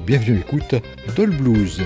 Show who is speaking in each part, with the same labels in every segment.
Speaker 1: bienvenue à l'écoute d'All Blues.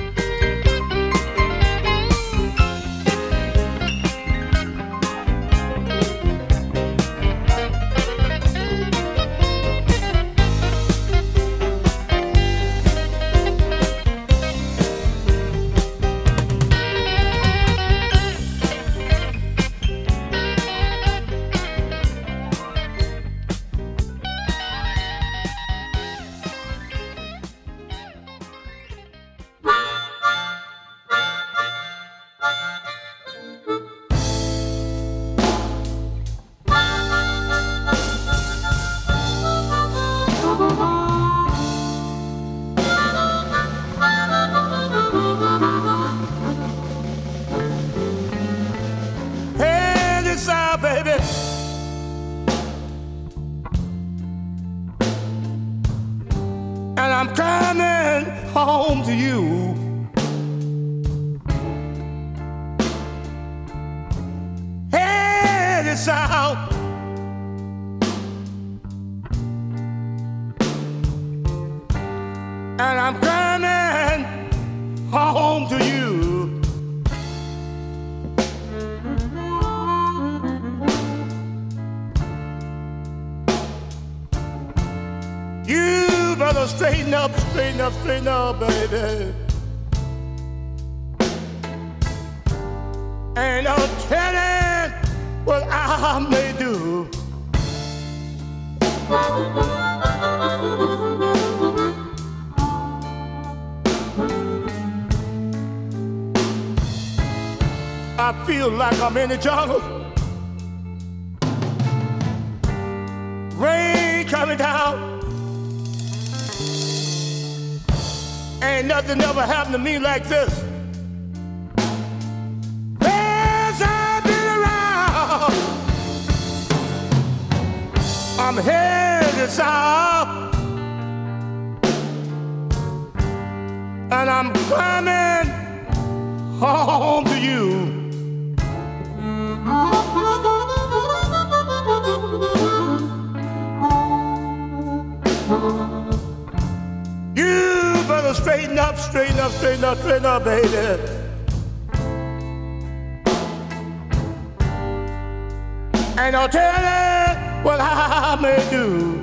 Speaker 2: Straighten up, baby. And I'll tell it what I may do. I feel like I'm in the jungle. Rain coming down. Ain't nothing ever happened to me like this. Yes, I've been around. I'm headed south, and I'm coming home to you. You better straighten up, straighten up, straighten up, straighten up, baby. And I'll tell you what I may do.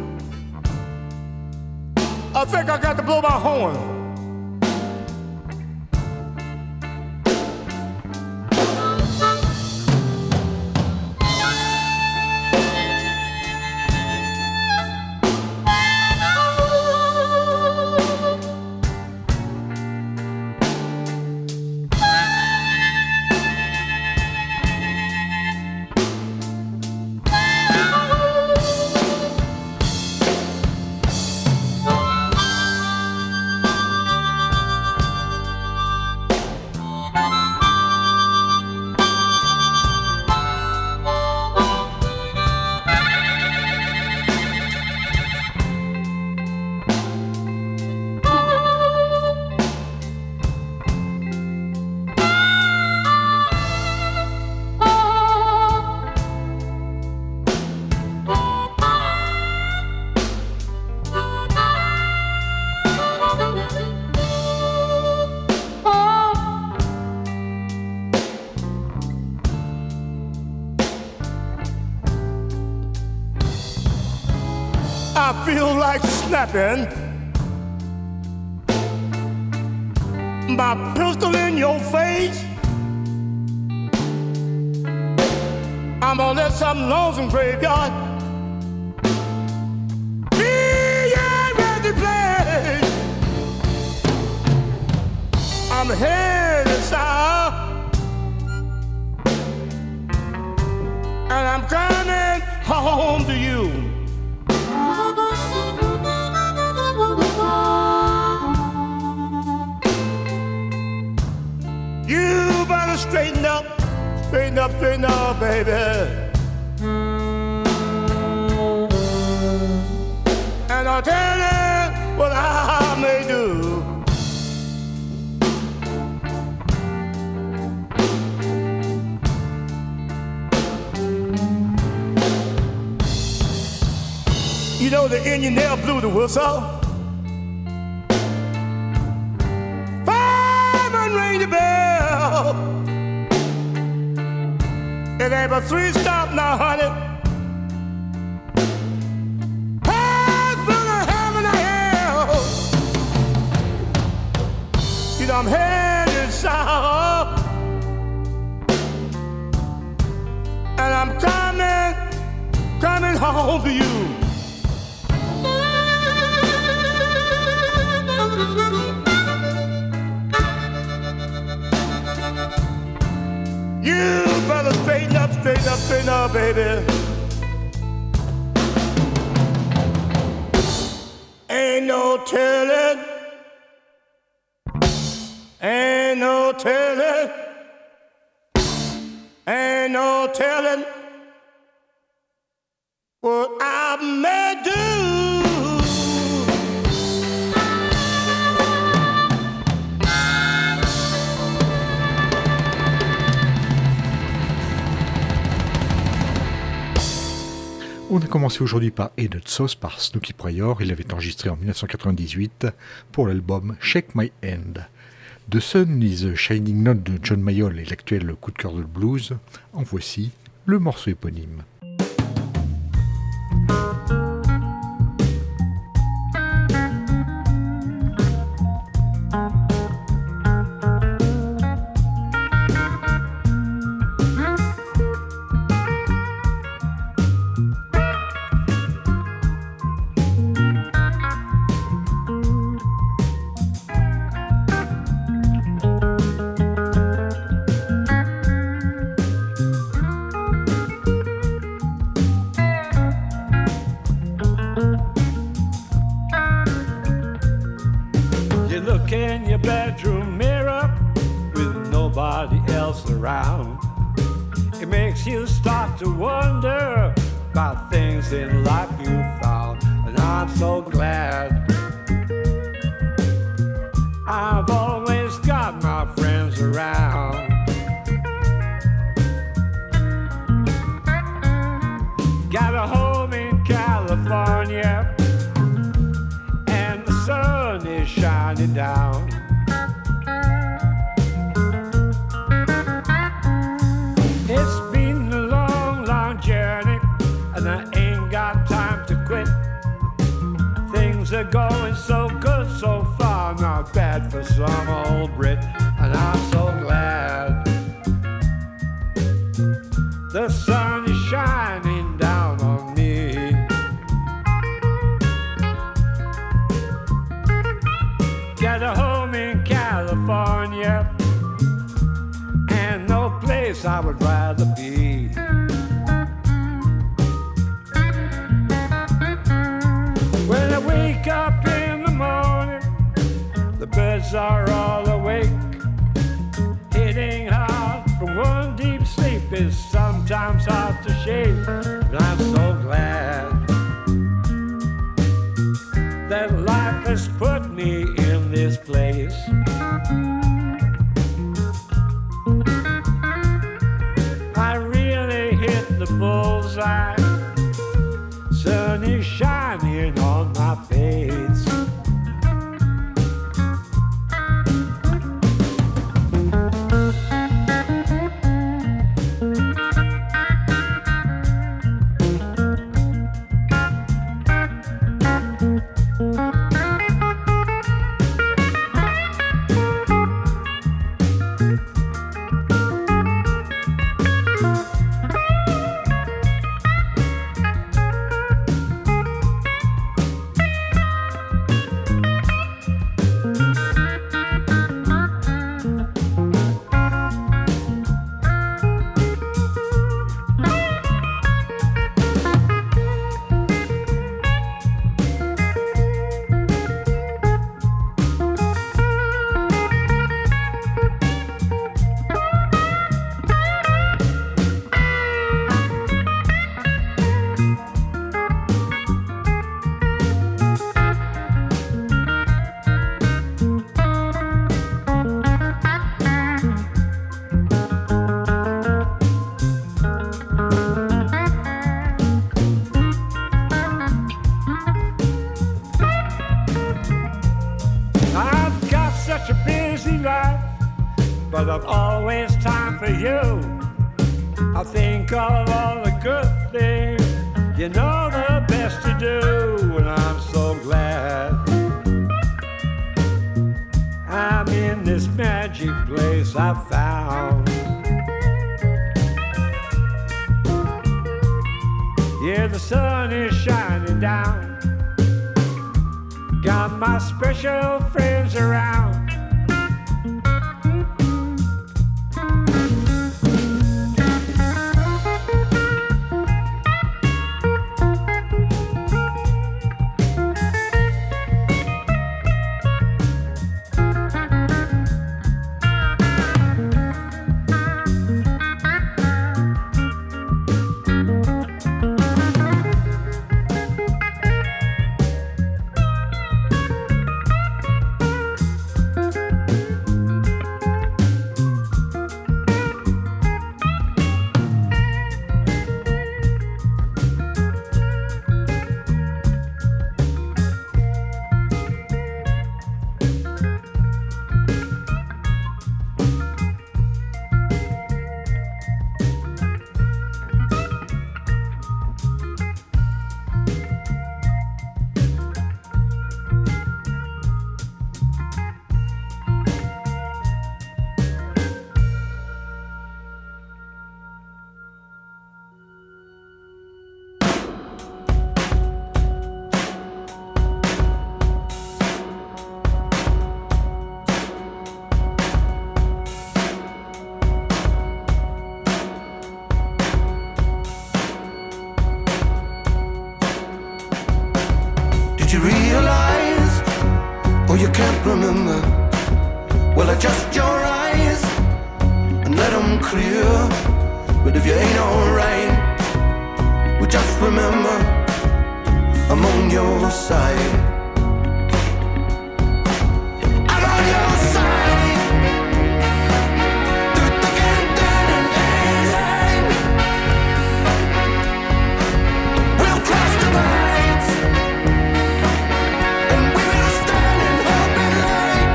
Speaker 2: I think I got to blow my horn. I feel like snapping my pistol in your face. I'm gonna let some lonesome graveyard be your ready place. I'm headed south, and I'm coming home to you. You better straighten up, straighten up, straighten up, baby. And I'll tell you what I may do. You know the Indian never blew the whistle. It ain't but 3 stop now, honey. Heaven from the heaven to hell. You know I'm headed south, and I'm coming home to you. You better straighten up, straighten up, straighten up, baby. Ain't no telling, ain't no telling, ain't no telling what I may do.
Speaker 1: On a commencé aujourd'hui par Headed South par Snooky Pryor. Il l'avait enregistré en 1998 pour l'album Shake My Hand. The Sun is a Shining Note de John Mayall et l'actuel coup de cœur de blues. En voici le morceau éponyme.
Speaker 3: Around. It makes you start to wonder about things in life you found, and I'm so glad I've always got my friends around. Got a home in California, and the sun is shining down. Things are going so good so far, not bad for some old Brit, and I'm so glad the sun is shining down on me. Got a home in California, and no place I would rather be. When I wake up in the morning, the birds are all awake. Hitting hard from one deep sleep is sometimes hard to shake. But I'm so glad that life has put me in this place. I really hit the bullseye. Sun is shining on my face. I think of all the good things you know the best to do, and I'm so glad I'm in this magic place I found. Yeah, the sun is shining down, got my special friends around.
Speaker 4: Did you realize, or you can't remember? Well, adjust your eyes and let them clear. But if you ain't alright, well, just remember I'm on your side. I'm on your side. Through thick and thin and A-line, we'll cross divides, and we will stand in hope and light.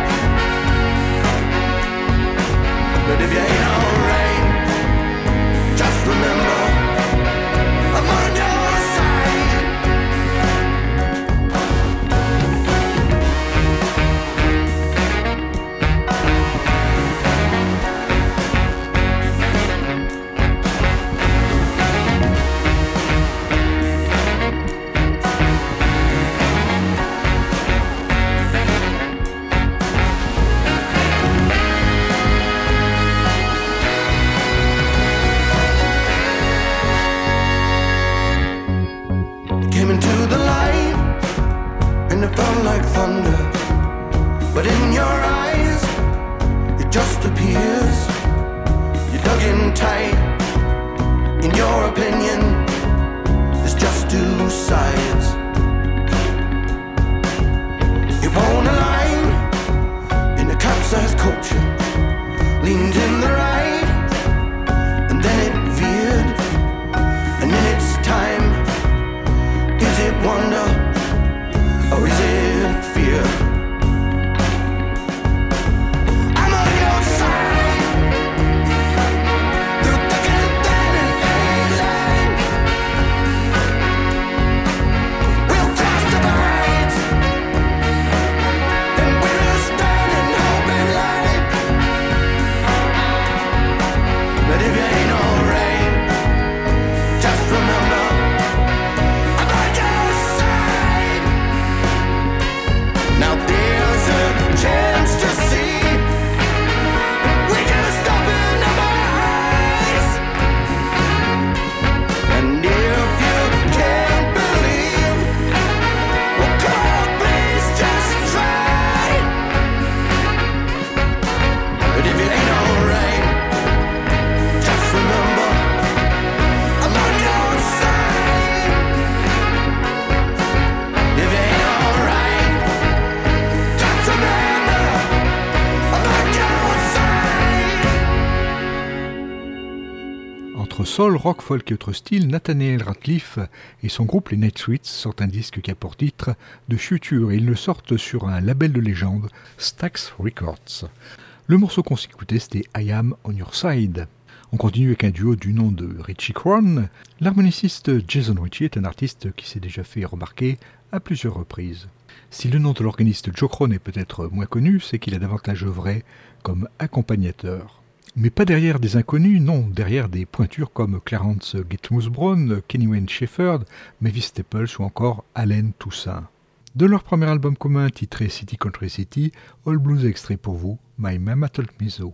Speaker 4: But if you ain't alright, just remember I'm on your side. Came into the light and it felt like thunder, but in your eyes it just appears. You dug in tight. In your opinion, there's just two sides. It won't align in a capsized culture. Leaned in the right, and then it veered, and in its time, is it wonder, or is it fear? I'm on your side. Through thick and thin and A-line, we'll cross divides, and we will stand in hope and light. But if you ain't alright, just remember I'm on your side. Now there's a chance to see we can stop in our eyes. And if you can't believe, well, come on, please just try. But if you ain't alright, just remember I'm on your side. If you ain't alright, just remember I'm on your side.
Speaker 1: Entre soul, rock, folk et autres styles, Nathaniel Rateliff et son groupe les Night Sweets sortent un disque qui a pour titre De Future et ils le sortent sur un label de légende, Stax Records. Le morceau qu'on s'écoutait c'était I Am On Your Side. On continue avec un duo du nom de Richie Cron. L'harmoniciste Jason Ritchie est un artiste qui s'est déjà fait remarquer à plusieurs reprises. Si le nom de l'organiste Joe Cron est peut-être moins connu, c'est qu'il a davantage œuvré comme accompagnateur. Mais pas derrière des inconnus, non, derrière des pointures comme Clarence Gitmus Brown, Kenny Wayne Shepherd, Mavis Staples ou encore Allen Toussaint. De leur premier album commun titré City Country City, All Blues extrait pour vous, My Mama Told Me So.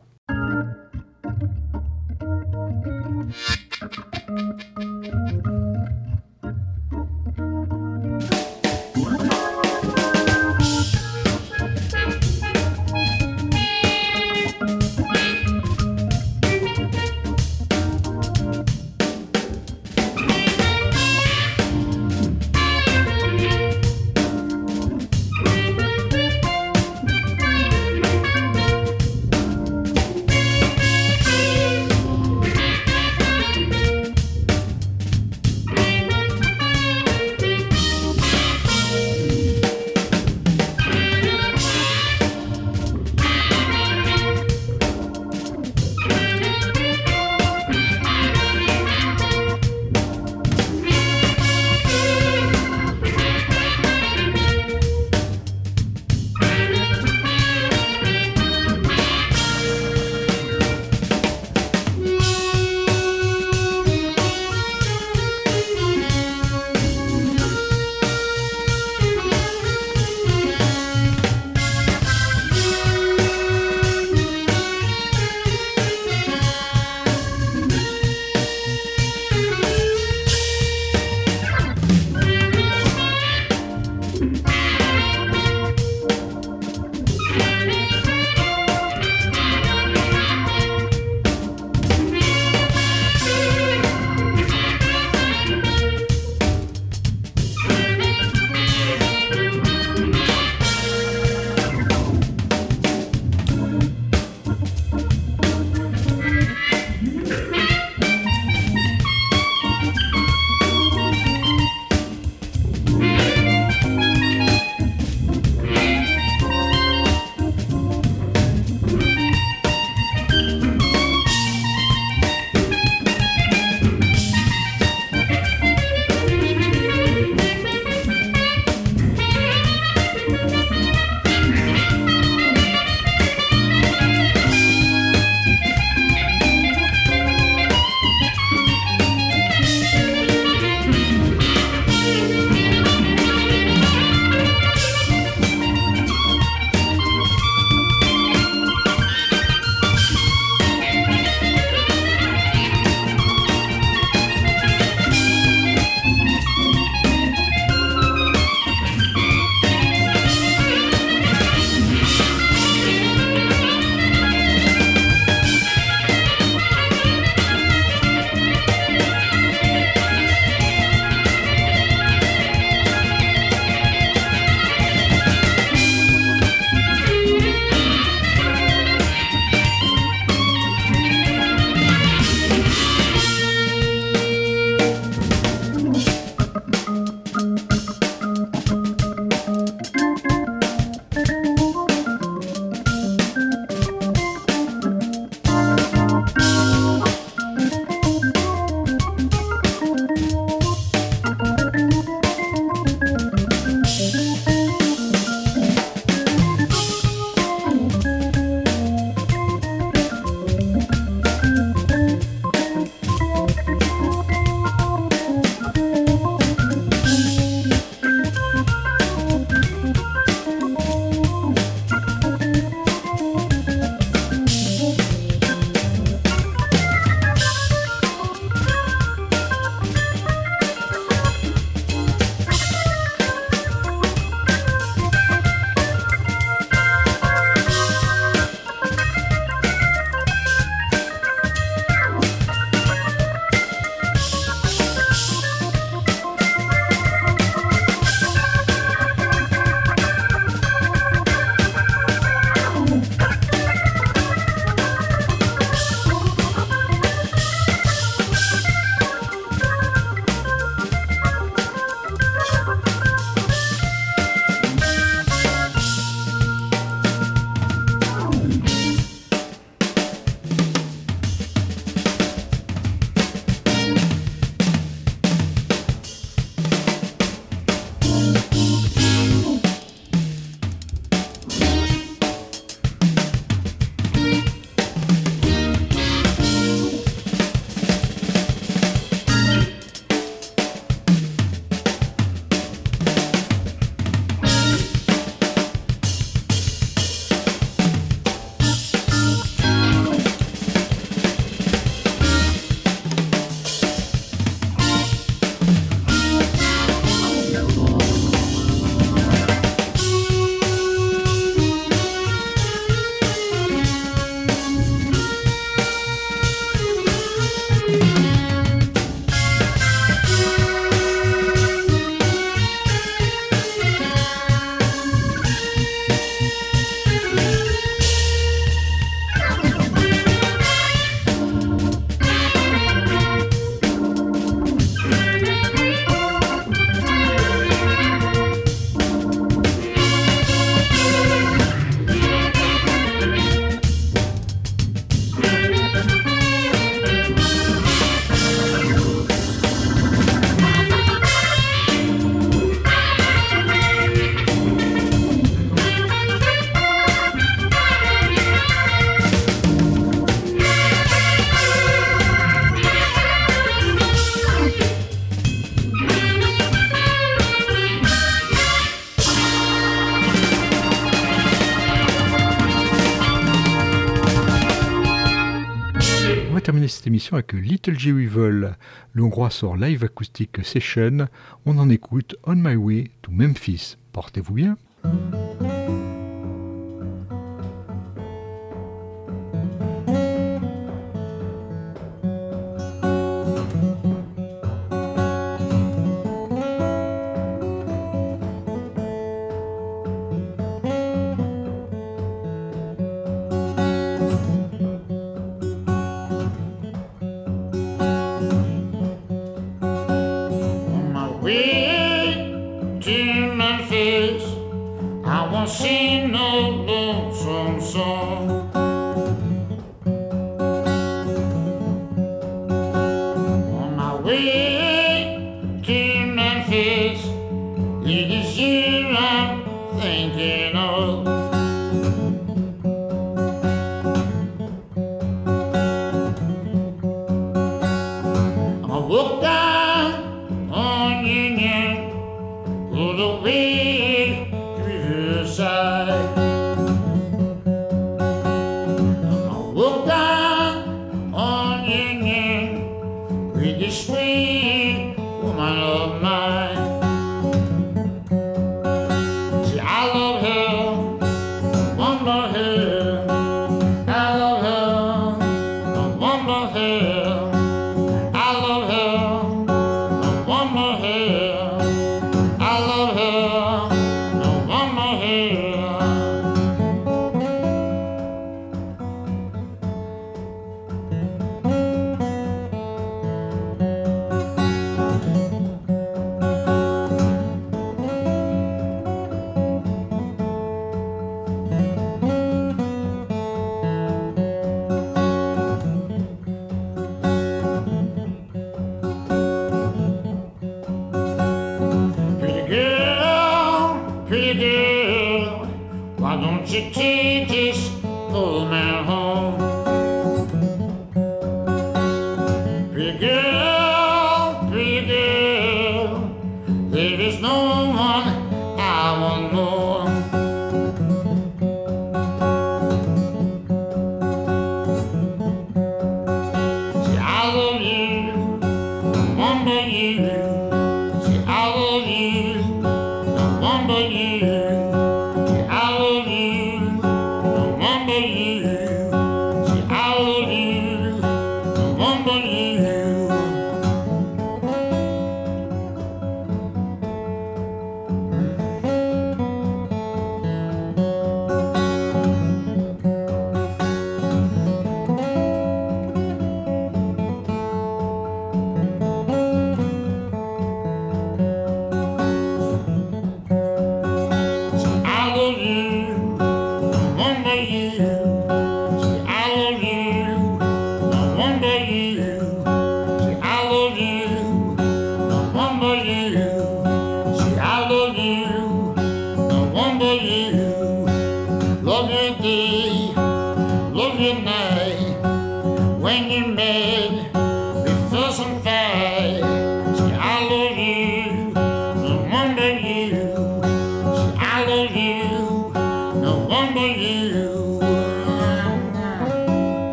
Speaker 1: cette émission avec Little G Weevil. Le Hongrois sort Live Acoustic Session. On en écoute On My Way to Memphis. Portez-vous bien.
Speaker 5: When you're mad, we fuss and fight.